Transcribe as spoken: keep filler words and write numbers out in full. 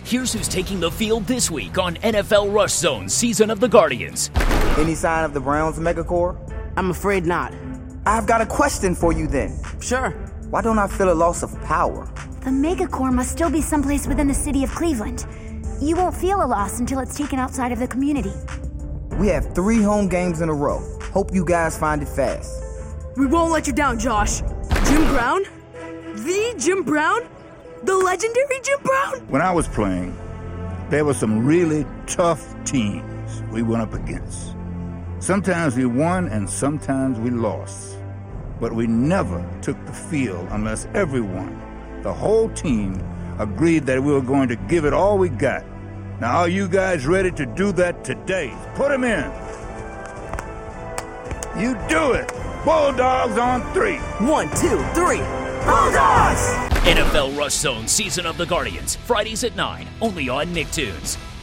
Here's who's taking the field this week on N F L Rush Zone Season of the Guardians. Any sign of the Browns megacore? I'm afraid not. I've got a question for you then. Sure. Why don't I feel a loss of power? The megacore must still be someplace within the city of Cleveland. You won't feel a loss until it's taken outside of the community. We have three home games in a row. Hope you guys find it fast. We won't let you down, Josh. Jim Brown? The Jim Brown? The legendary Jim Brown? When I was playing, there were some really tough teams we went up against. Sometimes we won and sometimes we lost. But we never took the field unless everyone, the whole team, agreed that we were going to give it all we got. Now, are you guys ready to do that today? Put them in. You do it. Bulldogs on three. One, two, three. Bulldogs! N F L Rush Zone Season of the Guardians, Fridays at nine, only on Nicktoons.